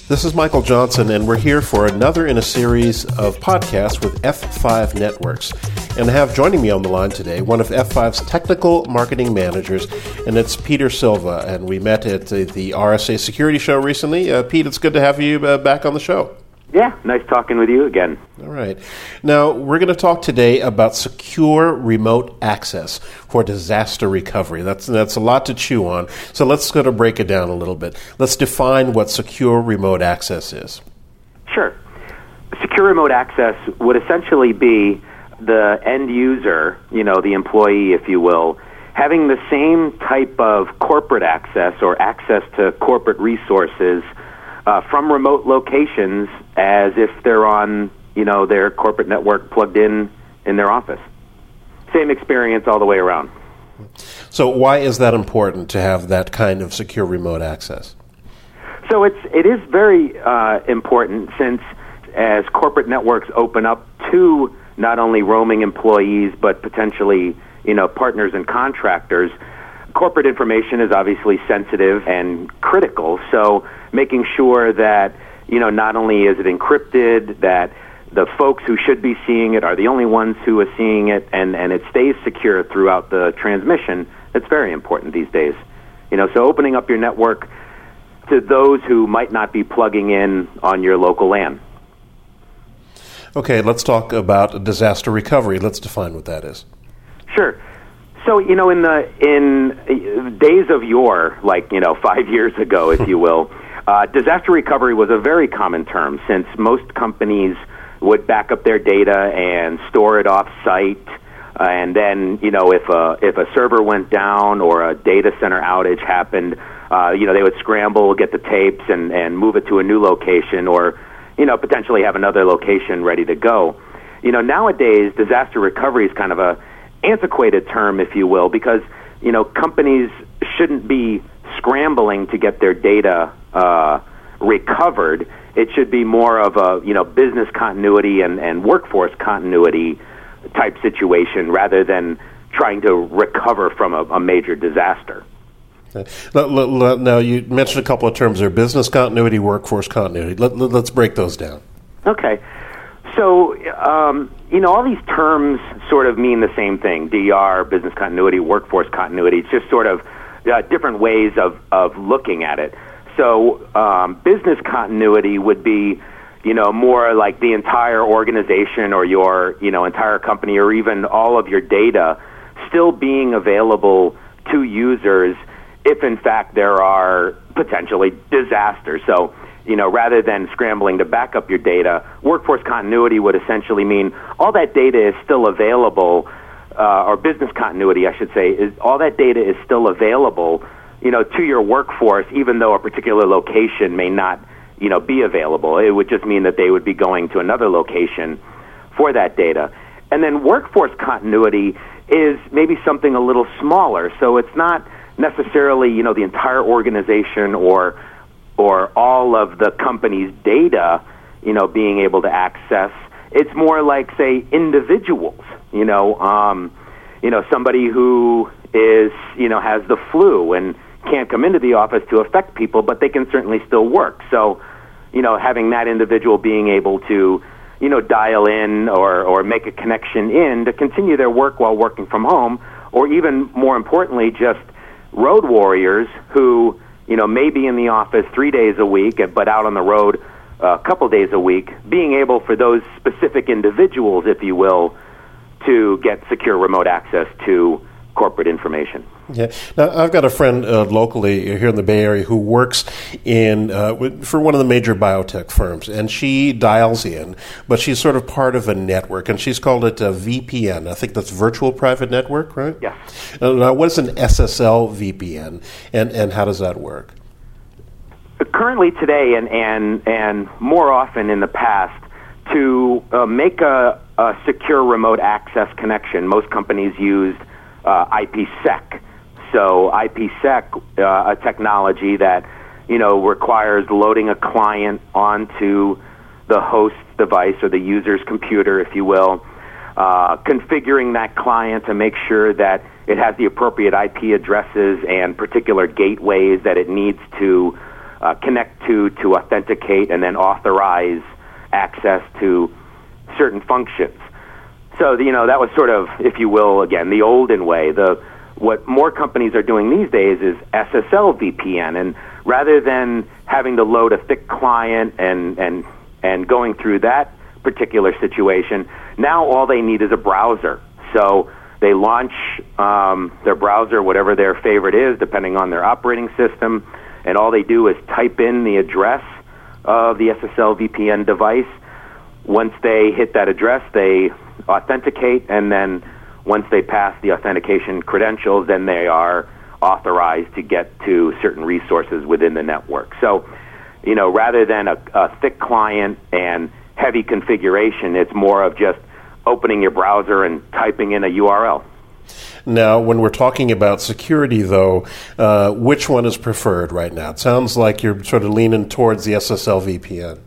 This is Michael Johnson, and we're here for another in a series of podcasts with F5 Networks. And I have joining me on the line today one of F5's technical marketing managers, and it's Peter Silva. And we met at the RSA Security Show recently. Pete, it's good to have you back on the show. Yeah, nice talking with you again. All right. Now, we're going to talk today about secure remote access for disaster recovery. That's a lot to chew on. So let's sort of break it down a little bit. Let's define what secure remote access is. Sure. Secure remote access would essentially be the end user, the employee, if you will, having the same type of corporate access or access to corporate resources from remote locations as if they're on, their corporate network plugged in their office. Same experience all the way around. So why is that important to have that kind of secure remote access? So it is very important since as corporate networks open up to not only roaming employees but potentially, partners and contractors, corporate information is obviously sensitive and critical. So making sure that, not only is it encrypted, that the folks who should be seeing it are the only ones who are seeing it, and it stays secure throughout the transmission, it's very important these days. So opening up your network to those who might not be plugging in on your local LAN. Okay, let's talk about disaster recovery. Let's define what that is. Sure. So, in days of yore, 5 years ago, if you will, disaster recovery was a very common term since most companies would back up their data and store it off-site. And then, if a server went down or a data center outage happened, they would scramble, get the tapes, and move it to a new location or, potentially have another location ready to go. Nowadays, disaster recovery is kind of a antiquated term, if you will, because, companies shouldn't be scrambling to get their data recovered. It should be more of a, business continuity and workforce continuity type situation rather than trying to recover from a major disaster. Okay. Now, you mentioned a couple of terms there, business continuity, workforce continuity. Let's break those down. Okay. So, all these terms sort of mean the same thing, DR, business continuity, workforce continuity. It's just sort of different ways of looking at it. So, business continuity would be, more like the entire organization or your, entire company or even all of your data still being available to users if, in fact, there are potentially disasters. So, rather than scrambling to back up your data, workforce continuity would essentially mean all that data is still available, or business continuity, I should say, is all that data is still available, to your workforce, even though a particular location may not, be available. It would just mean that they would be going to another location for that data. And then workforce continuity is maybe something a little smaller. So it's not necessarily, the entire organization or all of the company's data, being able to access. It's more like, say, individuals, somebody who is, has the flu and can't come into the office to affect people, but they can certainly still work. So, having that individual being able to, dial in or make a connection in to continue their work while working from home, or even more importantly, just road warriors who, may be in the office 3 days a week, but out on the road a couple days a week, being able for those specific individuals, if you will, to get secure remote access to corporate information. Yeah. Now, I've got a friend locally here in the Bay Area who works for one of the major biotech firms, and she dials in, but she's sort of part of a network, and she's called it a VPN. I think that's Virtual Private Network, right? Yes. Now, what is an SSL VPN, and how does that work? Currently today, and more often in the past, to make a secure remote access connection, most companies used IPsec. So IPsec, a technology that, requires loading a client onto the host device or the user's computer, if you will, configuring that client to make sure that it has the appropriate IP addresses and particular gateways that it needs to connect to authenticate and then authorize access to certain functions. So, that was sort of, if you will, again, the olden way. What more companies are doing these days is SSL VPN, and rather than having to load a thick client and going through that particular situation, now all they need is a browser. So they launch their browser, whatever their favorite is, depending on their operating system, and all they do is type in the address of the SSL VPN device. Once they hit that address, they authenticate, and then once they pass the authentication credentials, then they are authorized to get to certain resources within the network. So, rather than a thick client and heavy configuration, it's more of just opening your browser and typing in a URL. Now, when we're talking about security, though, which one is preferred right now? It sounds like you're sort of leaning towards the SSL VPN.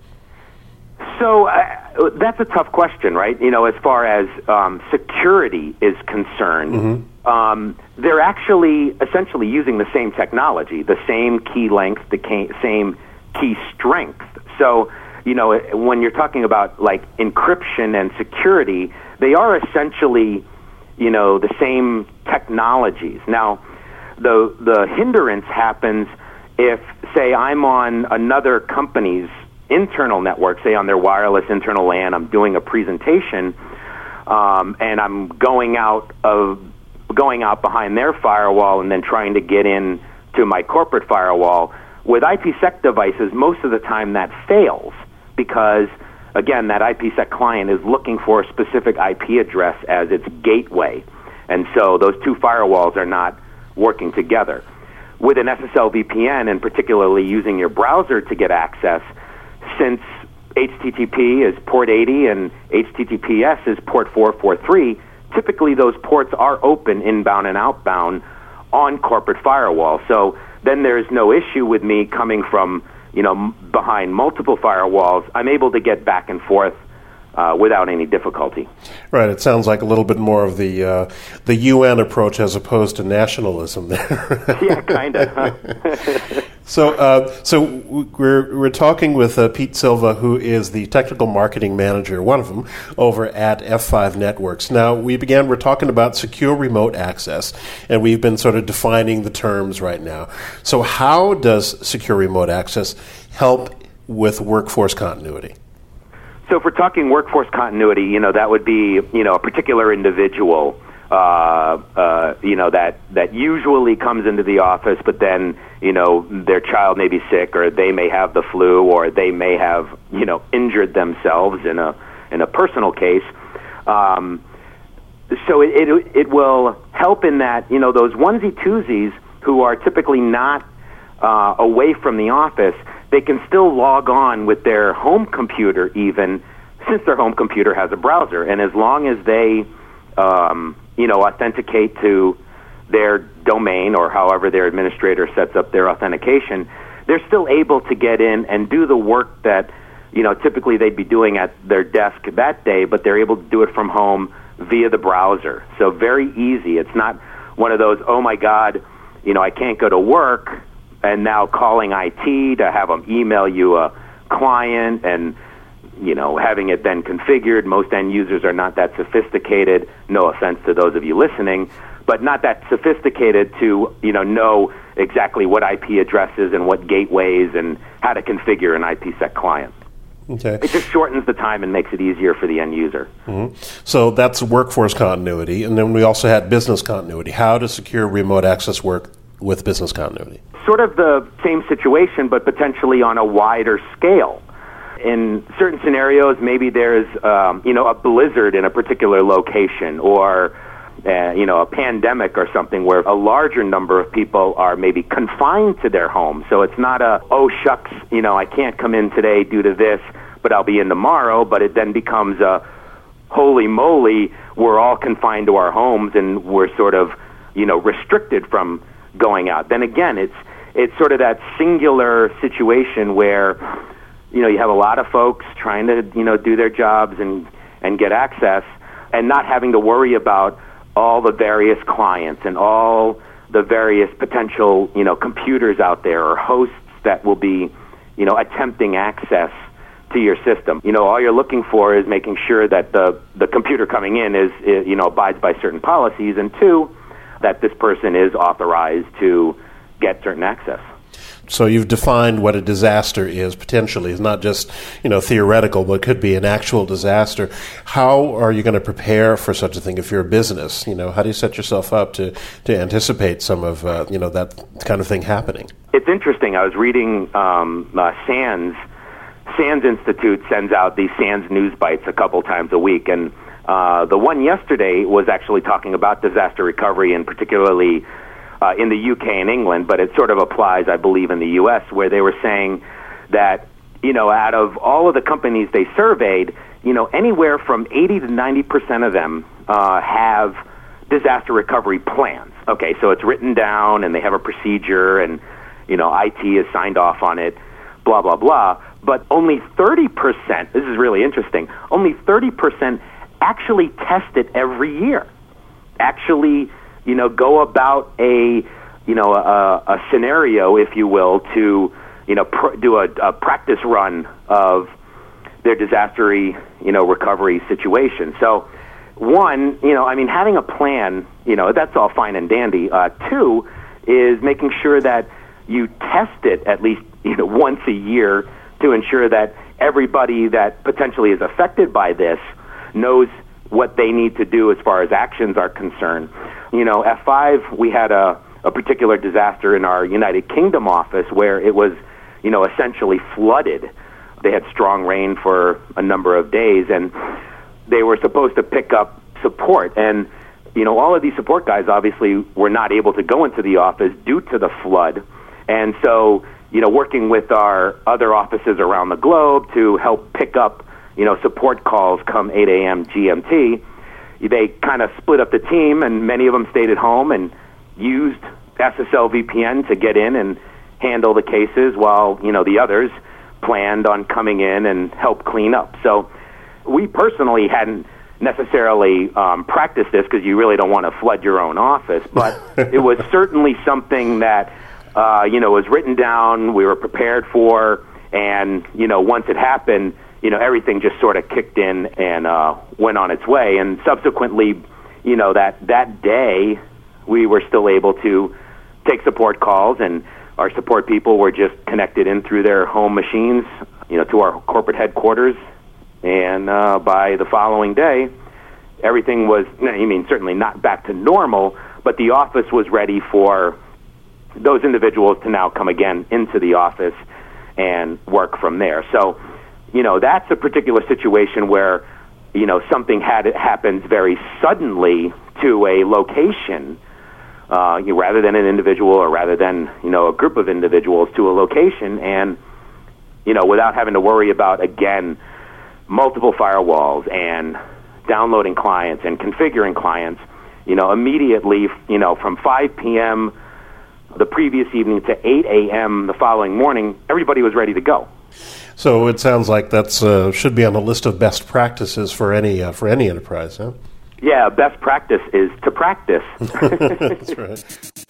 So that's a tough question, right? As far as security is concerned, they're actually essentially using the same technology, the same key length, the same key strength. So, when you're talking about like encryption and security, they are essentially, the same technologies. Now, the hindrance happens if, say, I'm on another company's internal network, say on their wireless internal LAN, I'm doing a presentation, and I'm going out behind their firewall and then trying to get in to my corporate firewall. With IPsec devices, most of the time that fails because, again, that IPsec client is looking for a specific IP address as its gateway, and so those two firewalls are not working together. With an SSL VPN, and particularly using your browser to get access, since HTTP is port 80 and HTTPS is port 443, typically those ports are open inbound and outbound on corporate firewall. So then there's no issue with me coming from, behind multiple firewalls. I'm able to get back and forth without any difficulty. Right. It sounds like a little bit more of the UN approach as opposed to nationalism there. Yeah, kind of. So we're talking with Pete Silva, who is the technical marketing manager, one of them, over at F5 Networks. Now, we're talking about secure remote access, and we've been sort of defining the terms right now. So how does secure remote access help with workforce continuity? So if we're talking workforce continuity, that would be, a particular individual, that usually comes into the office, but then, their child may be sick, or they may have the flu, or they may have, injured themselves in a personal case. So it will help in that, those onesie-twosies who are typically not away from the office, they can still log on with their home computer even, since their home computer has a browser. And as long as they, authenticate to their domain or however their administrator sets up their authentication, they're still able to get in and do the work that, typically they'd be doing at their desk that day, but they're able to do it from home via the browser. So very easy. It's not one of those, oh my God, I can't go to work, and now calling IT to have them email you a client and, having it then configured. Most end users are not that sophisticated, no offense to those of you listening, but not that sophisticated to, know exactly what IP addresses and what gateways and how to configure an IPsec client. Okay. It just shortens the time and makes it easier for the end user. Mm-hmm. So that's workforce continuity, and then we also had business continuity. How to secure remote access work with business continuity? Sort of the same situation, but potentially on a wider scale. In certain scenarios, maybe there's, a blizzard in a particular location, or, a pandemic or something where a larger number of people are maybe confined to their home. So it's not oh, shucks, I can't come in today due to this, but I'll be in tomorrow. But it then becomes a holy moly, we're all confined to our homes and we're sort of, restricted from going out. Then again, it's sort of that singular situation where, you have a lot of folks trying to, do their jobs and get access, and not having to worry about all the various clients and all the various potential, computers out there or hosts that will be, attempting access to your system. All you're looking for is making sure that the computer coming in is abides by certain policies, and two, that this person is authorized to get certain access. So you've defined what a disaster is potentially. It's not just, theoretical, but it could be an actual disaster. How are you going to prepare for such a thing if you're a business? How do you set yourself up to anticipate some of, that kind of thing happening? It's interesting. I was reading SANS Institute sends out these SANS News Bites a couple times a week, and the one yesterday was actually talking about disaster recovery, and particularly in the UK and England, but it sort of applies, I believe, in the U.S., where they were saying that, out of all of the companies they surveyed, anywhere from 80 to 90% of them have disaster recovery plans. Okay, so it's written down, and they have a procedure, and, IT is signed off on it, blah, blah, blah. But only 30%, this is really interesting, only 30% actually test it every year. Actually, go about a scenario, if you will, to, do a practice run of their disaster, recovery situation. So, one, having a plan, that's all fine and dandy. Two is making sure that you test it at least, once a year to ensure that everybody that potentially is affected by this knows what they need to do as far as actions are concerned. F5, we had a particular disaster in our United Kingdom office where it was, essentially flooded. They had strong rain for a number of days, and they were supposed to pick up support. And, all of these support guys obviously were not able to go into the office due to the flood. And so, working with our other offices around the globe to help pick up, support calls come 8 a.m. GMT, they kind of split up the team, and many of them stayed at home and used SSL VPN to get in and handle the cases while, the others planned on coming in and help clean up. So we personally hadn't necessarily practiced this because you really don't want to flood your own office, but it was certainly something that, was written down, we were prepared for, and, once it happened, everything just sort of kicked in and went on its way. And subsequently, that day, we were still able to take support calls, and our support people were just connected in through their home machines, to our corporate headquarters. And by the following day, everything was, certainly not back to normal, but the office was ready for those individuals to now come again into the office and work from there. So, that's a particular situation where, something happens very suddenly to a location, rather than an individual or rather than, a group of individuals to a location, and, without having to worry about, again, multiple firewalls and downloading clients and configuring clients, immediately, from 5 p.m. the previous evening to 8 a.m. the following morning, everybody was ready to go. So it sounds like that's should be on the list of best practices for any enterprise, huh? Yeah, best practice is to practice. That's right.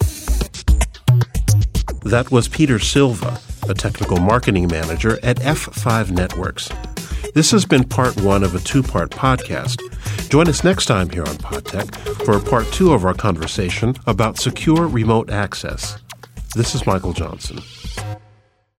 That was Peter Silva, a technical marketing manager at F5 Networks. This has been part one of a two-part podcast. Join us next time here on PodTech for part two of our conversation about secure remote access. This is Michael Johnson.